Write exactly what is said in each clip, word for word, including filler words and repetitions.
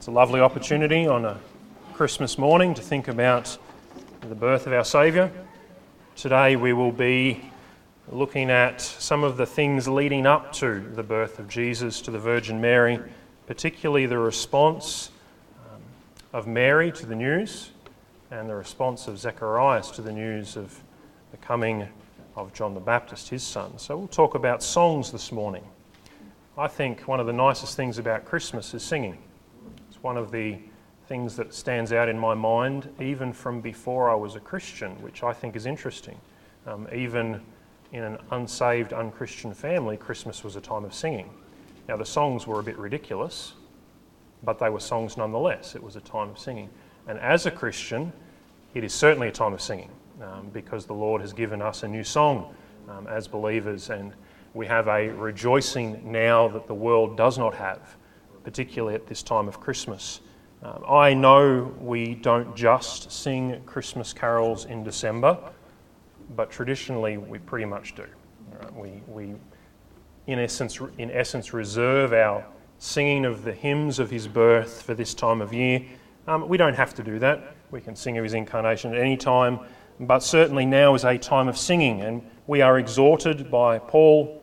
It's a lovely opportunity on a Christmas morning to think about the birth of our Saviour. Today we will be looking at some of the things leading up to the birth of Jesus to the Virgin Mary, particularly the response um, of Mary to the news and the response of Zacharias to the news of the coming of John the Baptist, his son. So we'll talk about songs this morning. I think one of the nicest things about Christmas is singing. It's one of the things that stands out in my mind even from before I was a Christian, which I think is interesting. Um, even in an unsaved, unchristian family, Christmas was a time of singing. Now the songs were a bit ridiculous, but they were songs nonetheless. It was a time of singing. And as a Christian, it is certainly a time of singing um, because the Lord has given us a new song um, as believers, and we have a rejoicing now that the world does not have, particularly at this time of Christmas. Um, I know we don't just sing Christmas carols in December, but traditionally we pretty much do. Right? We, we, in essence, in essence, reserve our singing of the hymns of his birth for this time of year. Um, we don't have to do that. We can sing of his incarnation at any time, but certainly now is a time of singing, and we are exhorted by Paul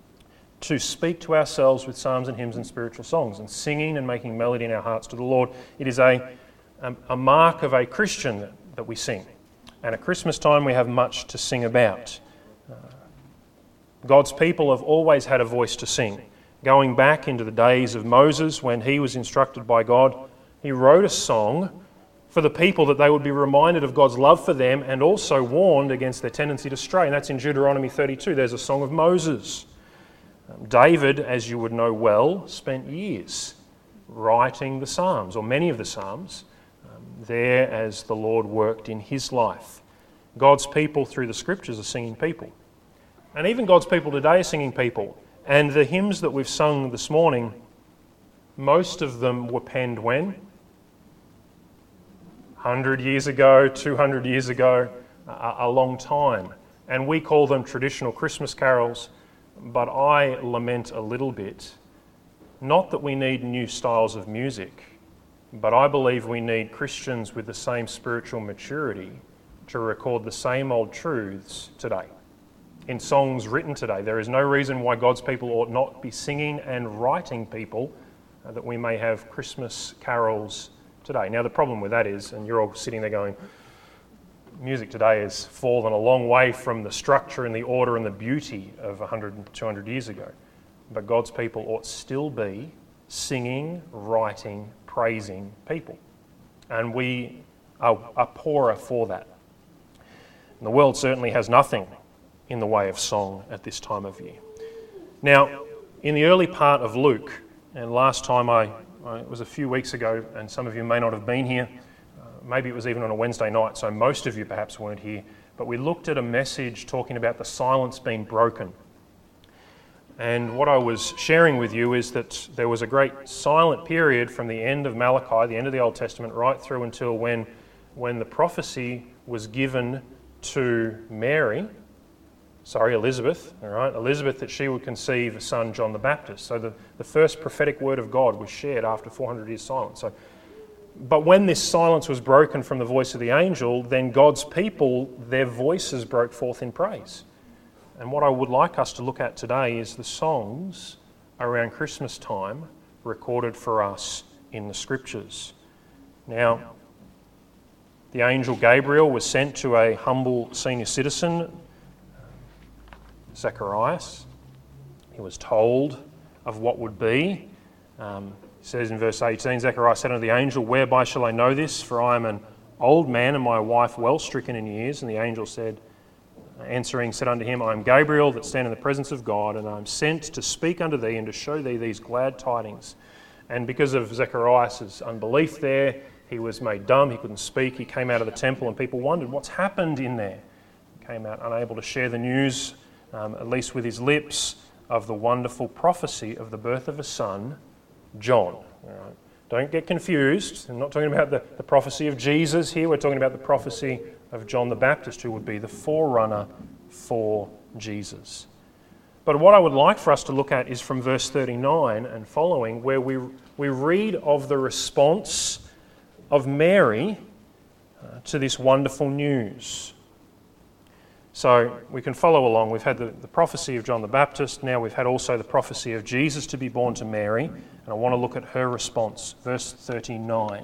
to speak to ourselves with psalms and hymns and spiritual songs, and singing and making melody in our hearts to the Lord. It is a, um, a mark of a Christian that, that we sing. And at Christmas time we have much to sing about. Uh, God's people have always had a voice to sing. Going back into the days of Moses, when he was instructed by God, he wrote a song for the people that they would be reminded of God's love for them and also warned against their tendency to stray. And that's in Deuteronomy thirty-two. There's a song of Moses. David, as you would know well, spent years writing the Psalms, or many of the Psalms, um, there as the Lord worked in his life. God's people through the Scriptures are singing people. And even God's people today are singing people. And the hymns that we've sung this morning, most of them were penned when? one hundred years ago, two hundred years ago, a, a long time. And we call them traditional Christmas carols. But I lament a little bit, not that we need new styles of music, but I believe we need Christians with the same spiritual maturity to record the same old truths today. In songs written today, there is no reason why God's people ought not be singing and writing people uh, that we may have Christmas carols today. Now the problem with that is, and you're all sitting there going, music today has fallen a long way from the structure and the order and the beauty of one hundred and two hundred years ago. But God's people ought still be singing, writing, praising people. And we are, are poorer for that. And the world certainly has nothing in the way of song at this time of year. Now, in the early part of Luke, and last time I, I it was a few weeks ago, and some of you may not have been here, maybe it was even on a Wednesday night, so most of you perhaps weren't here, but we looked at a message talking about the silence being broken. And what I was sharing with you is that there was a great silent period from the end of Malachi, the end of the Old Testament, right through until when, when the prophecy was given to Mary, sorry, Elizabeth, all right, Elizabeth, that she would conceive a son, John the Baptist. So the, the first prophetic word of God was shared after four hundred years silence. So But when this silence was broken from the voice of the angel, then God's people, their voices broke forth in praise. And what I would like us to look at today is the songs around Christmas time recorded for us in the Scriptures. Now, the angel Gabriel was sent to a humble senior citizen, Zacharias. He was told of what would be. Um, It says in verse eighteen, Zacharias said unto the angel, Whereby shall I know this? For I am an old man, and my wife well stricken in years. And the angel said, answering, said unto him, I am Gabriel, that stand in the presence of God, and I am sent to speak unto thee and to show thee these glad tidings. And because of Zacharias' unbelief there, he was made dumb, he couldn't speak, he came out of the temple, and people wondered, what's happened in there? He came out unable to share the news, um, at least with his lips, of the wonderful prophecy of the birth of a son, John. All right. Don't get confused. I'm not talking about the, the prophecy of Jesus here. We're talking about the prophecy of John the Baptist, who would be the forerunner for Jesus. But what I would like for us to look at is from verse thirty-nine and following, where we, we read of the response of Mary uh, to this wonderful news. So we can follow along. We've had the, the prophecy of John the Baptist. Now we've had also the prophecy of Jesus to be born to Mary. And I want to look at her response. Verse thirty-nine.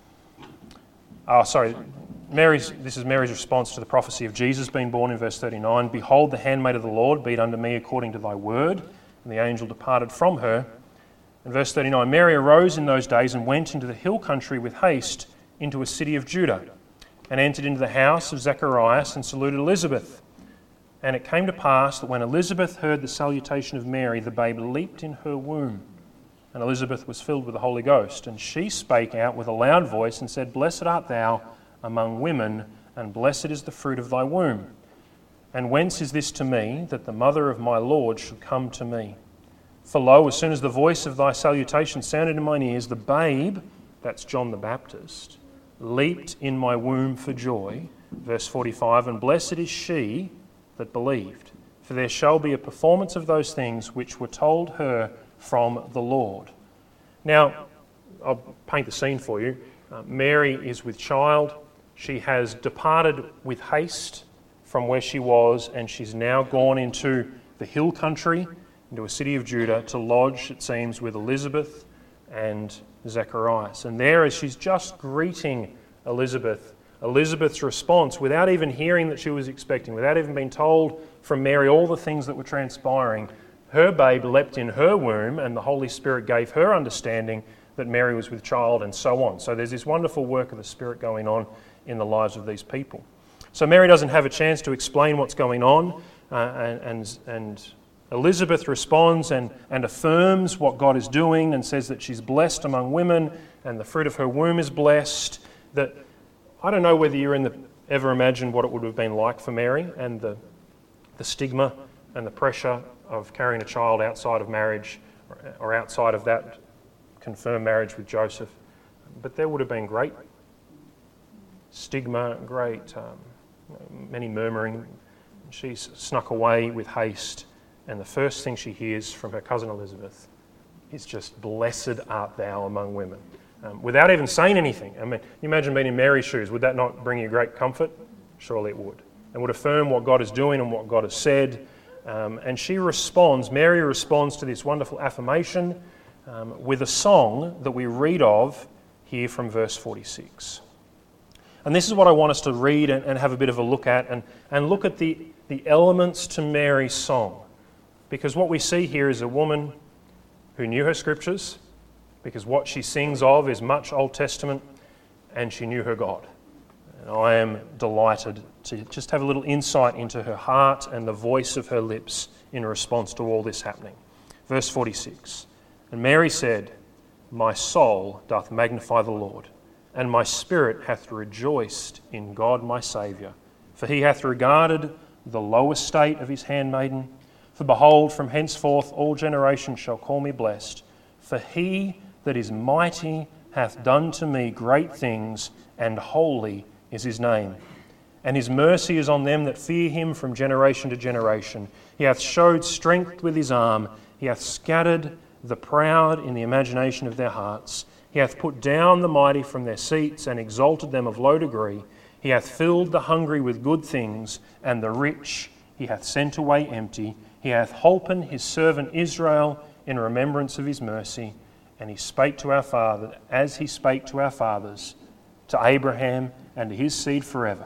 Oh, sorry. Mary's, this is Mary's response to the prophecy of Jesus being born in verse thirty-nine. Behold, the handmaid of the Lord, be it unto me according to thy word. And the angel departed from her. In verse thirty-nine, Mary arose in those days and went into the hill country with haste into a city of Judah, and entered into the house of Zacharias and saluted Elizabeth. And it came to pass that when Elizabeth heard the salutation of Mary, the babe leaped in her womb. And Elizabeth was filled with the Holy Ghost. And she spake out with a loud voice and said, Blessed art thou among women, and blessed is the fruit of thy womb. And whence is this to me, that the mother of my Lord should come to me? For lo, as soon as the voice of thy salutation sounded in mine ears, the babe, that's John the Baptist, leaped in my womb for joy. Verse forty-five, and blessed is she that believed, for there shall be a performance of those things which were told her from the Lord. Now, I'll paint the scene for you. Uh, Mary is with child. She has departed with haste from where she was, and she's now gone into the hill country, into a city of Judah, to lodge, it seems, with Elizabeth and Zacharias. And there, as she's just greeting Elizabeth, Elizabeth's response, without even hearing that she was expecting, without even being told from Mary all the things that were transpiring, her babe leapt in her womb, and the Holy Spirit gave her understanding that Mary was with child, and so on. So there's this wonderful work of the Spirit going on in the lives of these people. So Mary doesn't have a chance to explain what's going on, uh, and, and, and Elizabeth responds and, and affirms what God is doing and says that she's blessed among women and the fruit of her womb is blessed. That I don't know whether you're in the ever imagined what it would have been like for Mary and the, the stigma and the pressure of carrying a child outside of marriage or, or outside of that confirmed marriage with Joseph. But there would have been great stigma, great um, many murmuring. She's snuck away with haste, and the first thing she hears from her cousin Elizabeth is just, blessed art thou among women. Um, without even saying anything. I mean, you imagine being in Mary's shoes. Would that not bring you great comfort? Surely it would. And would affirm what God is doing and what God has said. Um, and she responds, Mary responds to this wonderful affirmation um, with a song that we read of here from verse forty-six. And this is what I want us to read and, and have a bit of a look at, and, and look at the, the elements to Mary's song. Because what we see here is a woman who knew her scriptures, because what she sings of is much Old Testament, and she knew her God. And I am delighted to just have a little insight into her heart and the voice of her lips in response to all this happening. Verse forty-six, and Mary said, My soul doth magnify the Lord, and my spirit hath rejoiced in God my Saviour. For he hath regarded the low estate of his handmaiden. For behold, from henceforth all generations shall call me blessed. For he that is mighty hath done to me great things, and holy is his name. And his mercy is on them that fear him from generation to generation. He hath showed strength with his arm. He hath scattered the proud in the imagination of their hearts. He hath put down the mighty from their seats, and exalted them of low degree. He hath filled the hungry with good things, and the rich he hath sent away empty. He hath holpen his servant Israel in remembrance of his mercy. And he spake to our father, as he spake to our fathers, to Abraham and to his seed forever.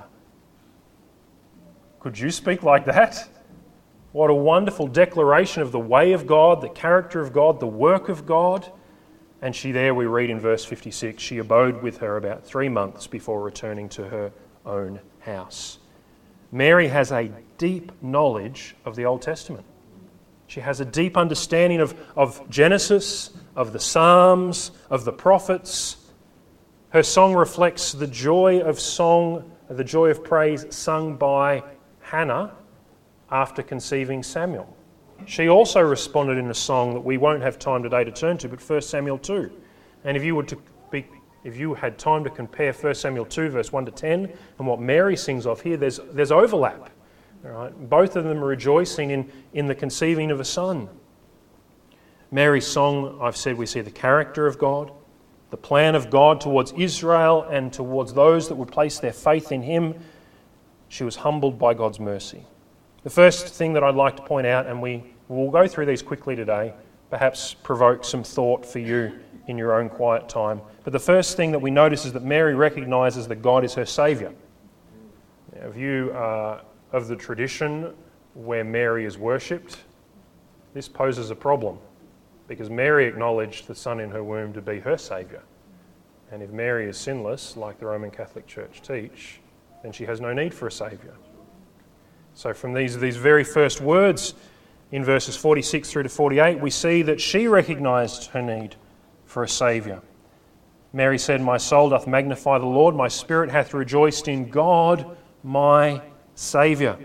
Could you speak like that? What a wonderful declaration of the way of God, the character of God, the work of God. And she there, we read in verse fifty-six, she abode with her about three months before returning to her own house. Mary has a deep knowledge of the Old Testament. She has a deep understanding of, of Genesis, of the Psalms, of the prophets. Her song reflects the joy of song, the joy of praise sung by Hannah after conceiving Samuel. She also responded in a song that we won't have time today to turn to, but First Samuel two. And if you were to be, if you had time to compare First Samuel two, verse one to ten, and what Mary sings of here, there's, there's overlap. All right? Both of them are rejoicing in, in the conceiving of a son. Mary's song, I've said, we see the character of God, the plan of God towards Israel and towards those that would place their faith in him. She was humbled by God's mercy. The first thing that I'd like to point out, and we will go through these quickly today, perhaps provoke some thought for you in your own quiet time. But the first thing that we notice is that Mary recognises that God is her Saviour. Now, if you are of the tradition where Mary is worshipped, this poses a problem, because Mary acknowledged the Son in her womb to be her Saviour. And if Mary is sinless, like the Roman Catholic Church teach, then she has no need for a Saviour. So from these, these very first words in verses forty-six through to forty-eight, we see that she recognised her need for a Saviour. Mary said, "My soul doth magnify the Lord, my spirit hath rejoiced in God, my Saviour."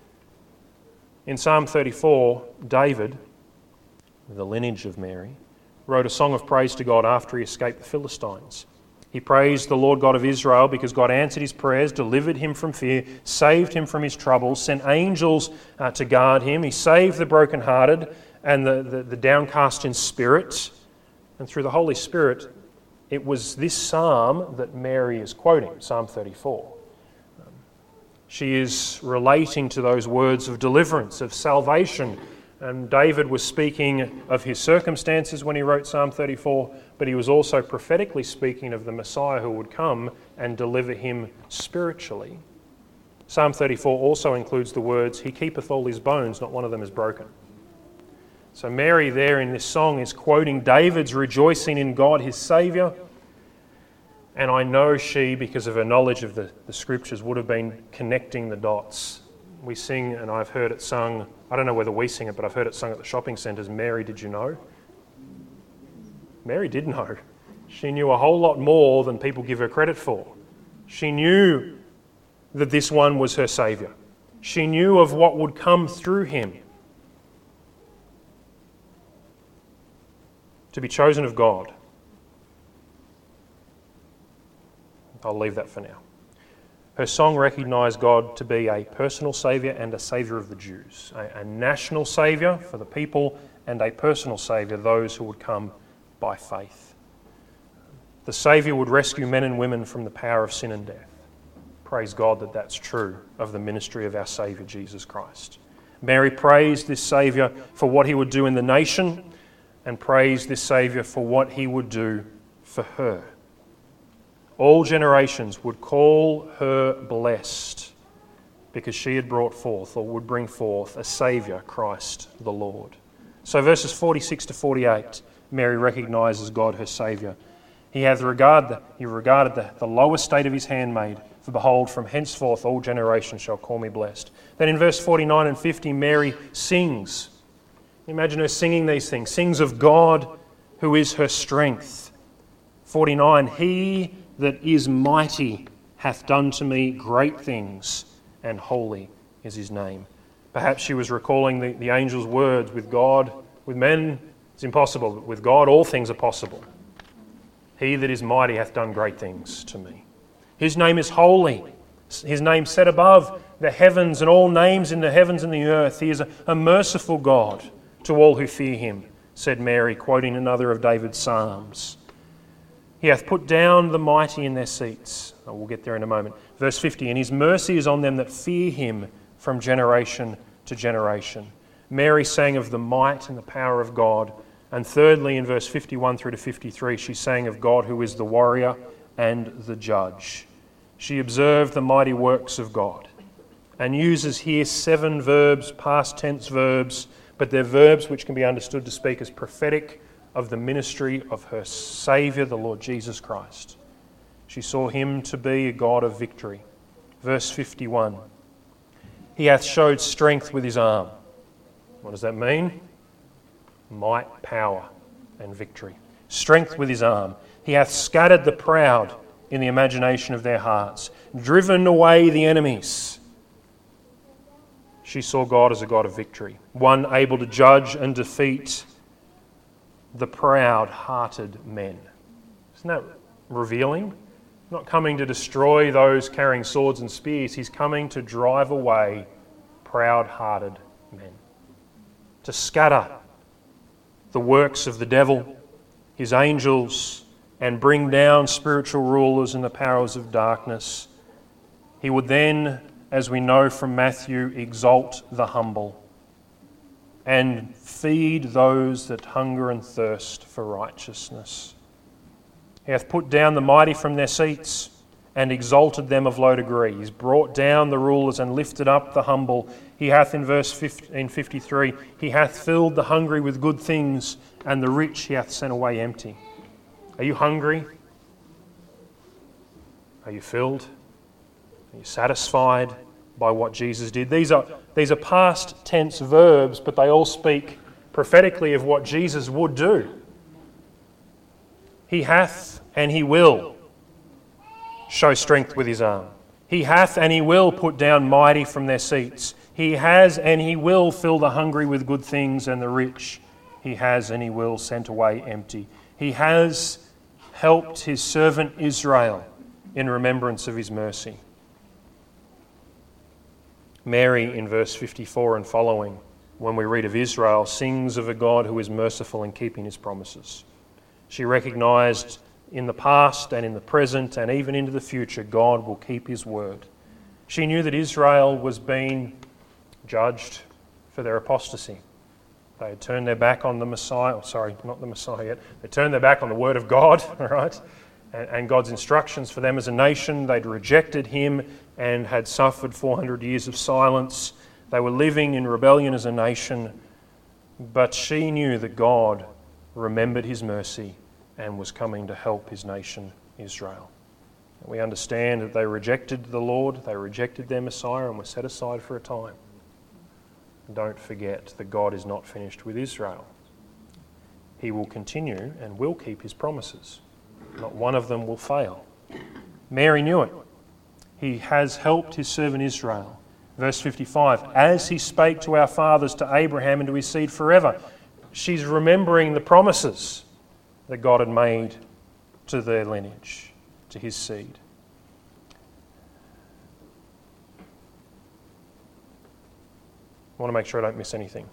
In Psalm thirty-four, David, the lineage of Mary, wrote a song of praise to God after he escaped the Philistines. He praised the Lord God of Israel because God answered his prayers, delivered him from fear, saved him from his troubles, sent angels uh, to guard him. He saved the brokenhearted and the, the, the downcast in spirit. And through the Holy Spirit, it was this psalm that Mary is quoting, Psalm thirty-four. Um, she is relating to those words of deliverance, of salvation. And David was speaking of his circumstances when he wrote Psalm thirty-four, but he was also prophetically speaking of the Messiah who would come and deliver him spiritually. Psalm thirty-four also includes the words, "He keepeth all his bones, not one of them is broken." So Mary there in this song is quoting David's rejoicing in God, his Saviour. And I know she, because of her knowledge of the, the Scriptures, would have been connecting the dots. We sing, and I've heard it sung, I don't know whether we sing it, but I've heard it sung at the shopping centres, "Mary, did you know?" Mary did know. She knew a whole lot more than people give her credit for. She knew that this one was her Saviour. She knew of what would come through him. To be chosen of God. I'll leave that for now. Her song recognised God to be a personal Saviour and a Saviour of the Jews, a, a national Saviour for the people and a personal Saviour, those who would come by faith. The Saviour would rescue men and women from the power of sin and death. Praise God that that's true of the ministry of our Saviour, Jesus Christ. Mary praised this Saviour for what he would do in the nation and praised this Saviour for what he would do for her. All generations would call her blessed because she had brought forth, or would bring forth, a Saviour, Christ the Lord. So verses forty-six to forty-eight, Mary recognises God her Saviour. He hath regard the, he regarded the, the lower state of his handmaid, for behold, from henceforth all generations shall call me blessed. Then in verse forty-nine and fifty, Mary sings. Imagine her singing these things. Sings of God who is her strength. forty-nine, He that is mighty hath done to me great things, and holy is his name. Perhaps she was recalling the, the angel's words, with God, with men it's impossible, but with God all things are possible. He that is mighty hath done great things to me. His name is holy. His name set above the heavens and all names in the heavens and the earth. He is a, a merciful God to all who fear him, said Mary, quoting another of David's psalms. He hath put down the mighty in their seats. Oh, we'll get there in a moment. Verse fifty, and his mercy is on them that fear him from generation to generation. Mary sang of the might and the power of God. And thirdly, in verse fifty-one through to fifty-three, she sang of God who is the warrior and the judge. She observed the mighty works of God and uses here seven verbs, past tense verbs, but they're verbs which can be understood to speak as prophetic of the ministry of her Saviour, the Lord Jesus Christ. She saw him to be a God of victory. Verse fifty-one, he hath showed strength with his arm. What does that mean? Might, power, and victory. Strength with his arm. He hath scattered the proud in the imagination of their hearts, driven away the enemies. She saw God as a God of victory, one able to judge and defeat the proud-hearted men. Isn't that revealing? Not coming to destroy those carrying swords and spears. He's coming to drive away proud-hearted men, to scatter the works of the devil, his angels, and bring down spiritual rulers and the powers of darkness. He would then, as we know from Matthew, exalt the humble and feed those that hunger and thirst for righteousness. He hath put down the mighty from their seats and exalted them of low degree. He's brought down the rulers and lifted up the humble. He hath, in verse fifteen fifty-three, he hath filled the hungry with good things, and the rich he hath sent away empty. Are you hungry? Are you filled? Are you satisfied by what Jesus did? These are, these are past tense verbs, but they all speak prophetically of what Jesus would do. He hath and he will show strength with his arm. He hath and he will put down mighty from their seats. He has and he will fill the hungry with good things, and the rich he has and he will send away empty. He has helped his servant Israel in remembrance of his mercy. Mary, in verse fifty-four and following, when we read of Israel, sings of a God who is merciful in keeping his promises. She recognised in the past and in the present and even into the future, God will keep his word. She knew that Israel was being judged for their apostasy. They had turned their back on the Messiah, oh, sorry, not the Messiah yet. They turned their back on the word of God, all right, and, and God's instructions for them as a nation. They'd rejected him and had suffered four hundred years of silence. They were living in rebellion as a nation, but she knew that God remembered his mercy and was coming to help his nation, Israel. We understand that they rejected the Lord, they rejected their Messiah and were set aside for a time. Don't forget that God is not finished with Israel. He will continue and will keep his promises. Not one of them will fail. Mary knew it. He has helped his servant Israel. Verse fifty-five, as he spake to our fathers, to Abraham and to his seed forever. She's remembering the promises that God had made to their lineage, to his seed. I want to make sure I don't miss anything.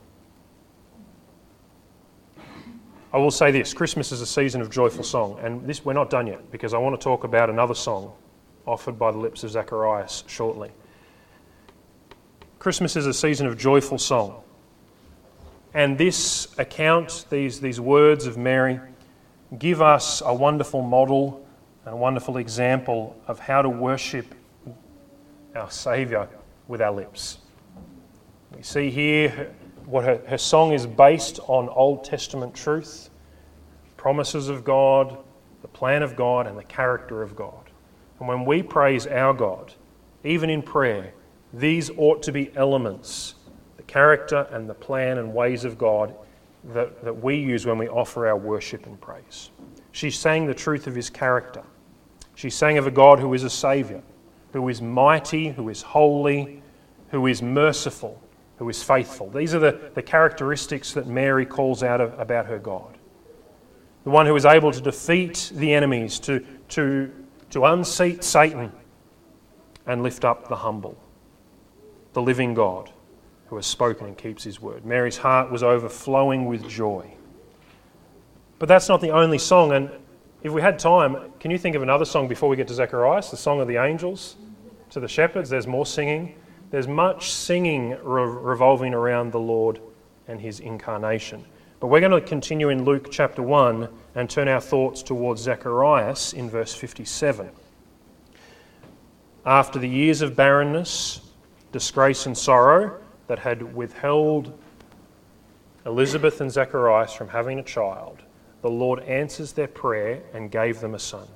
I will say this, Christmas is a season of joyful song, and this we're not done yet, because I want to talk about another song offered by the lips of Zacharias shortly. Christmas is a season of joyful song. And this account, these, these words of Mary, give us a wonderful model and a wonderful example of how to worship our Saviour with our lips. We see here what her, her song is based on Old Testament truth, promises of God, the plan of God, and the character of God. And when we praise our God, even in prayer, these ought to be elements, the character and the plan and ways of God that, that we use when we offer our worship and praise. She sang the truth of his character. She sang of a God who is a Saviour, who is mighty, who is holy, who is merciful, who is faithful. These are the, the characteristics that Mary calls out of, about her God. The one who is able to defeat the enemies, to, to, to unseat Satan and lift up the humble. The living God who has spoken and keeps his word. Mary's heart was overflowing with joy. But that's not the only song, and if we had time, can you think of another song before we get to Zacharias? The song of the angels to the shepherds. There's more singing. There's much singing re- revolving around the Lord and his incarnation. But we're going to continue in Luke chapter one and turn our thoughts towards Zacharias in verse fifty-seven. After the years of barrenness, disgrace and sorrow that had withheld Elizabeth and Zacharias from having a child, the Lord answers their prayer and gave them a son.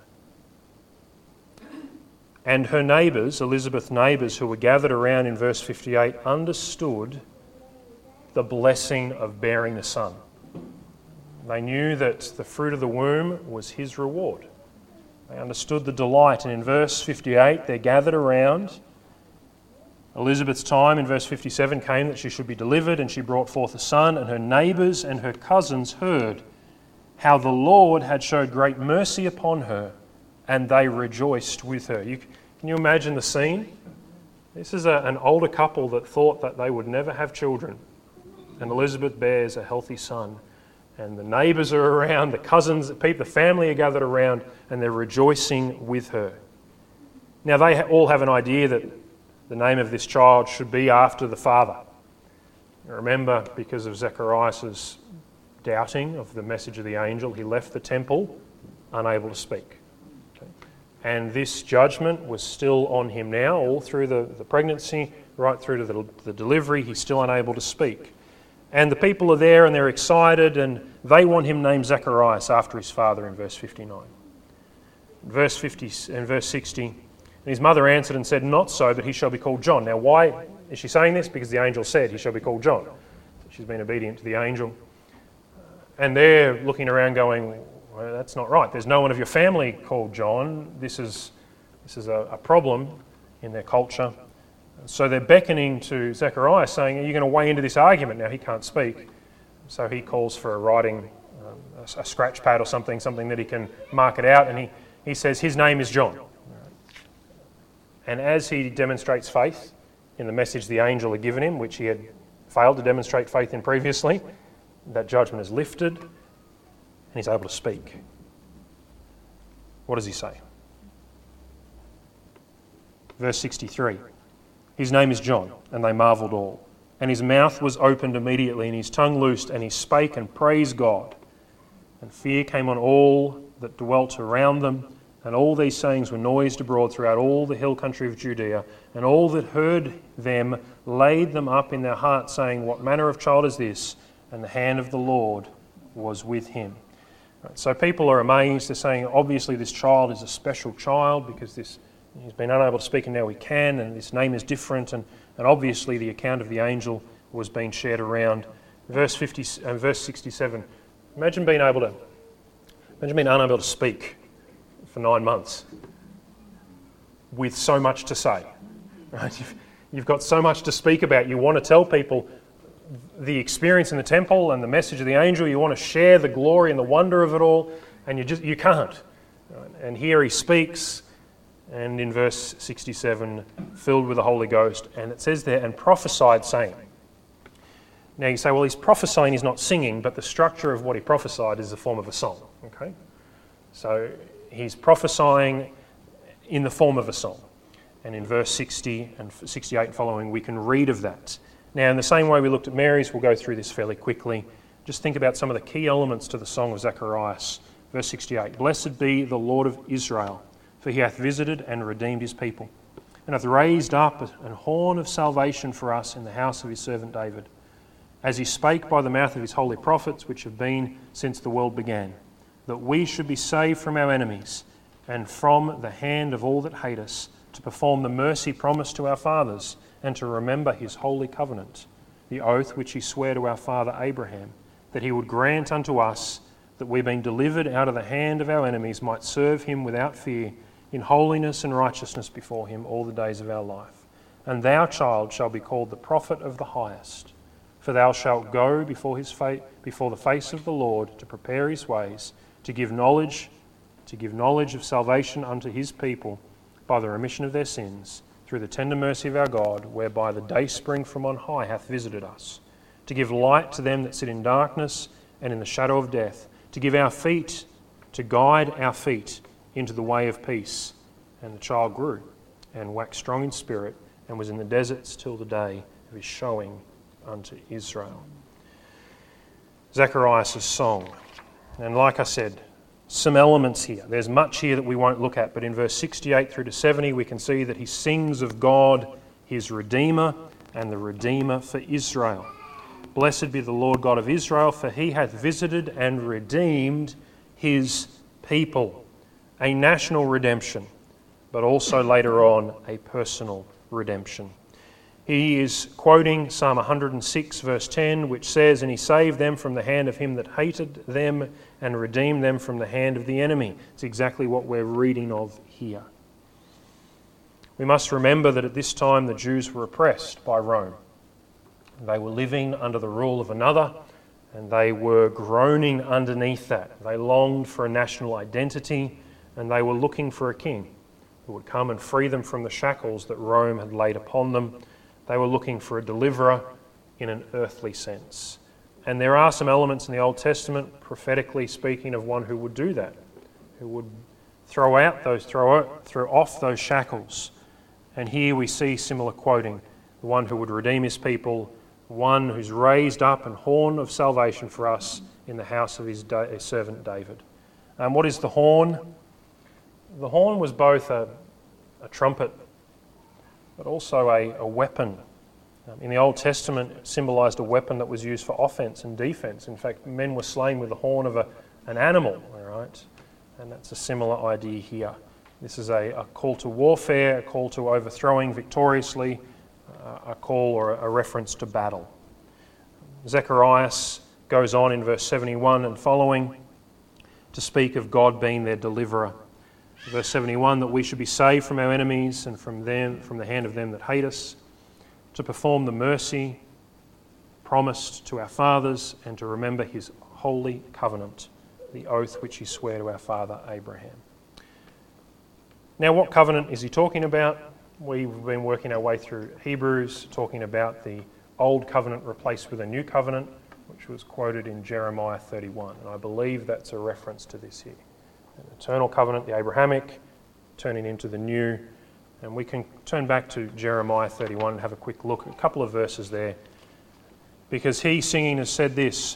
And her neighbours, Elizabeth's neighbours who were gathered around in verse fifty-eight, understood the blessing of bearing a son. They knew that the fruit of the womb was his reward. They understood the delight, and in verse fifty-eight they're gathered around. Elizabeth's time in verse fifty-seven came that she should be delivered, and she brought forth a son, and her neighbours and her cousins heard how the Lord had showed great mercy upon her, and they rejoiced with her. You, can you imagine the scene? This is a, an older couple that thought that they would never have children. And Elizabeth bears a healthy son. And the neighbours are around, the cousins, the people, the family are gathered around, and they're rejoicing with her. Now, they ha- all have an idea that the name of this child should be after the father. Remember, because of Zacharias' doubting of the message of the angel, he left the temple unable to speak. Okay. And this judgment was still on him now, all through the, the pregnancy, right through to the, the delivery, he's still unable to speak. And the people are there and they're excited and they want him named Zacharias after his father in verse fifty-nine. Verse fifty and verse sixty, and his mother answered and said, "Not so, but he shall be called John." Now why is she saying this? Because the angel said he shall be called John. So she's been obedient to the angel. And they're looking around going, well, that's not right. There's no one of your family called John. This is, this is a, a problem in their culture. So they're beckoning to Zacharias, saying, are you going to weigh into this argument? Now, he can't speak, so he calls for a writing, um, a, a scratch pad or something, something that he can mark it out, and he, he says his name is John. And as he demonstrates faith in the message the angel had given him, which he had failed to demonstrate faith in previously, that judgment is lifted, and he's able to speak. What does he say? Verse sixty-three. His name is John, and they marvelled all. And his mouth was opened immediately, and his tongue loosed, and he spake and praised God. And fear came on all that dwelt around them, and all these sayings were noised abroad throughout all the hill country of Judea. And all that heard them laid them up in their hearts, saying, what manner of child is this? And the hand of the Lord was with him. Right, so people are amazed. They're saying, obviously this child is a special child because this he's been unable to speak and now he can, and this name is different, and, and obviously the account of the angel was being shared around. Verse fifty, uh, verse sixty-seven. Imagine being able to, imagine being unable to speak for nine months with so much to say. Right? You've, you've got so much to speak about. You want to tell people the experience in the temple and the message of the angel. You want to share the glory and the wonder of it all, and you just you can't. Right? And here he speaks. And in verse sixty-seven, filled with the Holy Ghost, and it says there, and prophesied, saying. Now you say, well, he's prophesying, he's not singing, but the structure of what he prophesied is the form of a song. Okay, so he's prophesying in the form of a song. And in verse sixty and sixty-eight and following, we can read of that. Now, in the same way we looked at Mary's, we'll go through this fairly quickly. Just think about some of the key elements to the song of Zacharias. Verse sixty-eight, blessed be the Lord of Israel, for he hath visited and redeemed his people, and hath raised up an horn of salvation for us in the house of his servant David, as he spake by the mouth of his holy prophets, which have been since the world began, that we should be saved from our enemies, and from the hand of all that hate us, to perform the mercy promised to our fathers, and to remember his holy covenant, the oath which he sware to our father Abraham, that he would grant unto us that we, being delivered out of the hand of our enemies, might serve him without fear, in holiness and righteousness before him all the days of our life. And thou, child, shalt be called the prophet of the highest, for thou shalt go before his fa- before the face of the Lord, to prepare his ways, to give knowledge, to give knowledge of salvation unto his people, by the remission of their sins, through the tender mercy of our God, whereby the dayspring from on high hath visited us, to give light to them that sit in darkness and in the shadow of death, to give our feet, to guide our feet into the way of peace. And the child grew and waxed strong in spirit, and was in the deserts till the day of his showing unto Israel. Zacharias' song. And like I said, some elements here. There's much here that we won't look at, but in verse sixty-eight through to seventy we can see that he sings of God, his Redeemer, and the Redeemer for Israel. Blessed be the Lord God of Israel, for he hath visited and redeemed his people. A national redemption, but also later on a personal redemption. He is quoting Psalm one hundred six verse ten, which says, and he saved them from the hand of him that hated them, and redeemed them from the hand of the enemy. It's exactly what we're reading of here. We must remember that at this time the Jews were oppressed by Rome. They were living under the rule of another, and they were groaning underneath that. They longed for a national identity, and they were looking for a king, who would come and free them from the shackles that Rome had laid upon them. They were looking for a deliverer in an earthly sense. And there are some elements in the Old Testament, prophetically speaking, of one who would do that, who would throw out those, throw, out, throw off those shackles. And here we see similar quoting, the one who would redeem his people, one who's raised up an horn of salvation for us in the house of his, da- his servant David. Um, what is the horn? The horn was both a, a trumpet, but also a, a weapon. Um, in the Old Testament, it symbolised a weapon that was used for offence and defence. In fact, men were slain with the horn of a, an animal, all right? And that's a similar idea here. This is a, a call to warfare, a call to overthrowing victoriously, uh, a call or a, a reference to battle. Zechariah goes on in verse seventy-one and following to speak of God being their deliverer. Verse seventy-one, that we should be saved from our enemies and from them, from the hand of them that hate us, to perform the mercy promised to our fathers and to remember his holy covenant, the oath which he swore to our father Abraham. Now, what covenant is he talking about? We've been working our way through Hebrews, talking about the old covenant replaced with a new covenant, which was quoted in Jeremiah thirty-one. And I believe that's a reference to this here. An eternal covenant, the Abrahamic, turning into the new. And we can turn back to Jeremiah thirty-one and have a quick look at a couple of verses there. Because he, singing, has said this,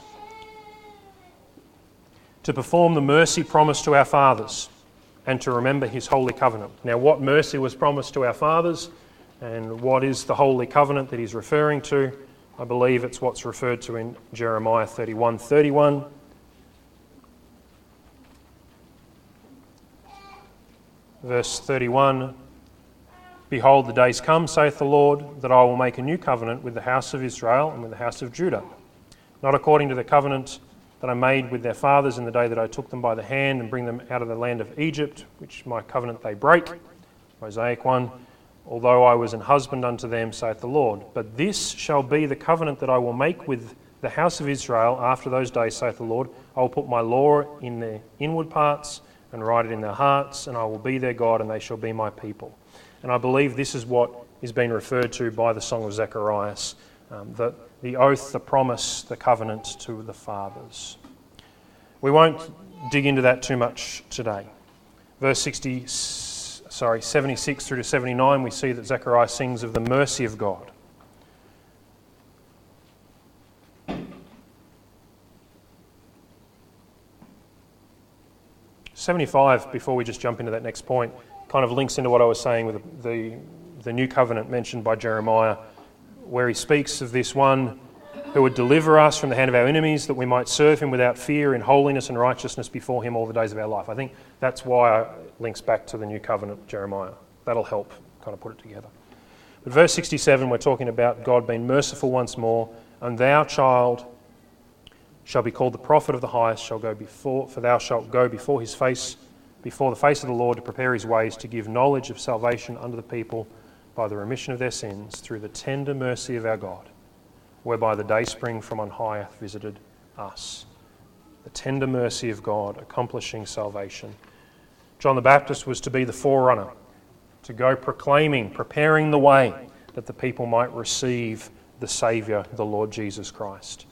to perform the mercy promised to our fathers and to remember his holy covenant. Now, what mercy was promised to our fathers and what is the holy covenant that he's referring to? I believe it's what's referred to in Jeremiah thirty-one thirty-one. Verse thirty-one, behold, the days come, saith the Lord, that I will make a new covenant with the house of Israel and with the house of Judah, not according to the covenant that I made with their fathers in the day that I took them by the hand and bring them out of the land of Egypt, which my covenant they break. Mosaic one, although I was an husband unto them, saith the Lord. But this shall be the covenant that I will make with the house of Israel after those days, saith the Lord. I will put my law in their inward parts and write it in their hearts, and I will be their God, and they shall be my people. And I believe this is what is being referred to by the Song of Zechariah, um, that the oath, the promise, the covenant to the fathers. We won't dig into that too much today. Verse sixty, sorry, seventy-six through to seventy-nine, we see that Zechariah sings of the mercy of God. seventy-five, before we just jump into that next point, kind of links into what I was saying with the, the, the new covenant mentioned by Jeremiah, where he speaks of this one who would deliver us from the hand of our enemies, that we might serve him without fear in holiness and righteousness before him all the days of our life. I think that's why it links back to the new covenant, Jeremiah. That'll help kind of put it together. But verse sixty-seven, we're talking about God being merciful once more. And thou, child, shall be called the prophet of the highest, shall go before, for thou shalt go before his face, before the face of the Lord, to prepare his ways, to give knowledge of salvation unto the people by the remission of their sins, through the tender mercy of our God, whereby the dayspring from on high hath visited us. The tender mercy of God accomplishing salvation. John the Baptist was to be the forerunner, to go proclaiming, preparing the way that the people might receive the Saviour, the Lord Jesus Christ.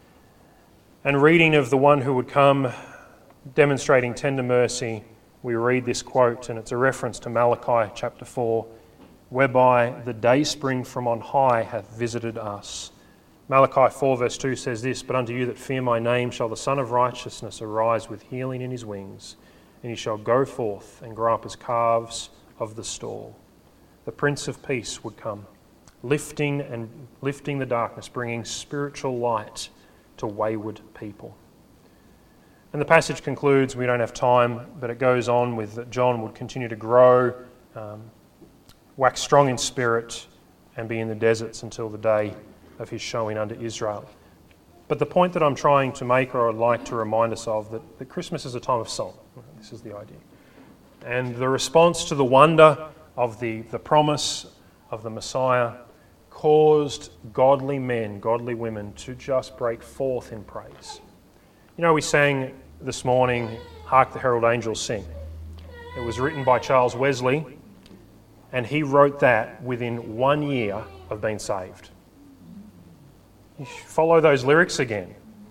And reading of the one who would come demonstrating tender mercy, we read this quote, and it's a reference to Malachi chapter four, whereby the dayspring from on high hath visited us. Malachi four verse two says this, but unto you that fear my name shall the Son of Righteousness arise with healing in his wings, and he shall go forth and grow up as calves of the stall. The Prince of Peace would come, lifting and lifting the darkness, bringing spiritual light to wayward people. And the passage concludes, we don't have time, but it goes on with that John would continue to grow, um, wax strong in spirit, and be in the deserts until the day of his showing unto Israel. But the point that I'm trying to make, or I'd like to remind us of, that, that Christmas is a time of song. This is the idea. And the response to the wonder of the, the promise of the Messiah caused godly men, godly women to just break forth in praise. You know, we sang this morning, Hark the Herald Angels Sing. It was written by Charles Wesley and he wrote that within one year of being saved. You follow those lyrics again.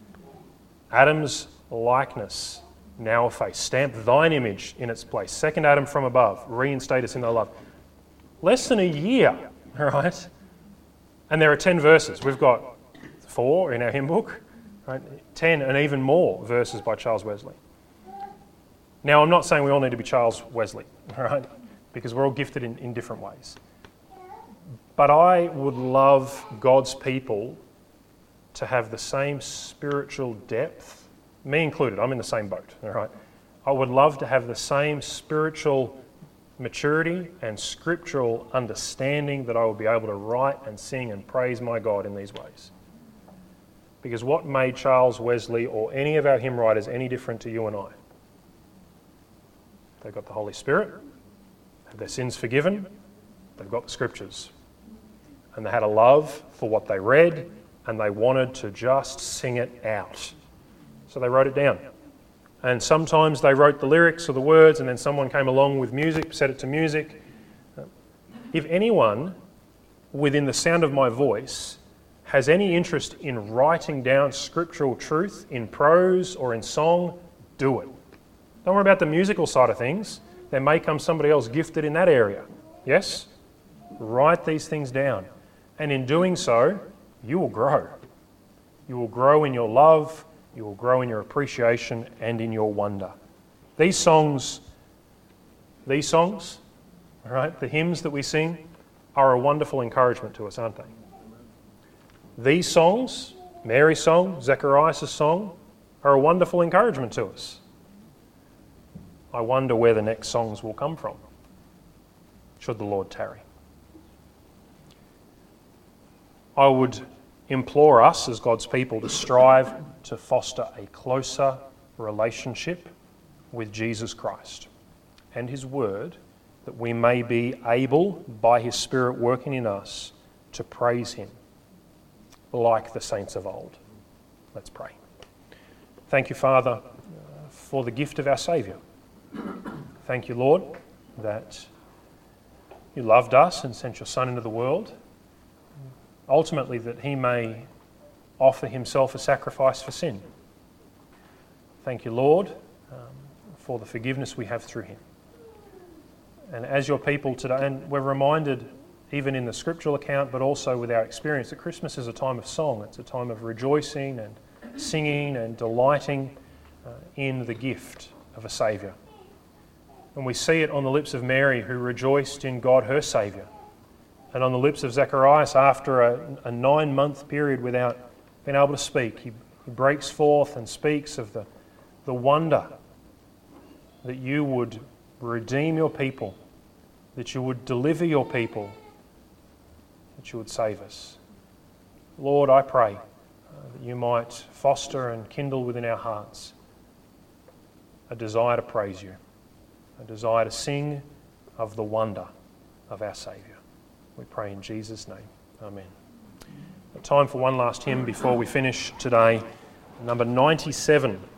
Adam's likeness now effaced. Stamp thine image in its place. Second Adam from above. Reinstate us in thy love. Less than a year, right? And there are ten verses. We've got four in our hymn book, right? Ten and even more verses by Charles Wesley. Now, I'm not saying we all need to be Charles Wesley, right? Because we're all gifted in, in different ways. But I would love God's people to have the same spiritual depth, me included, I'm in the same boat, all right? I would love to have the same spiritual maturity and scriptural understanding that I will be able to write and sing and praise my God in these ways. Because what made Charles Wesley or any of our hymn writers any different to you and I? They've got the Holy Spirit, have their sins forgiven, they've got the scriptures. And they had a love for what they read, and they wanted to just sing it out. So they wrote it down. And sometimes they wrote the lyrics or the words, and then someone came along with music, set it to music. If anyone within the sound of my voice has any interest in writing down scriptural truth in prose or in song, do it. Don't worry about the musical side of things. There may come somebody else gifted in that area. Yes? Write these things down. And in doing so, you will grow. You will grow in your love, you will grow in your appreciation and in your wonder. These songs, these songs, all right, the hymns that we sing are a wonderful encouragement to us, aren't they? These songs, Mary's song, Zacharias' song, are a wonderful encouragement to us. I wonder where the next songs will come from, should the Lord tarry. I would implore us as God's people to strive to foster a closer relationship with Jesus Christ and His Word, that we may be able, by His Spirit working in us, to praise Him like the saints of old. Let's pray. Thank you, Father, for the gift of our Saviour. Thank you, Lord, that you loved us and sent your Son into the world, ultimately that He may offer Himself a sacrifice for sin. Thank you, Lord, um, for the forgiveness we have through Him. And as your people today, and we're reminded even in the scriptural account, but also with our experience, that Christmas is a time of song. It's a time of rejoicing and singing and delighting uh, in the gift of a Saviour. And we see it on the lips of Mary, who rejoiced in God, her Saviour, and on the lips of Zacharias after a, a nine-month period without being able to speak. He, he breaks forth and speaks of the, the wonder that you would redeem your people, that you would deliver your people, that you would save us. Lord, I pray uh, that you might foster and kindle within our hearts a desire to praise you, a desire to sing of the wonder of our Saviour. We pray in Jesus' name. Amen. Time for one last hymn before we finish today. Number ninety-seven.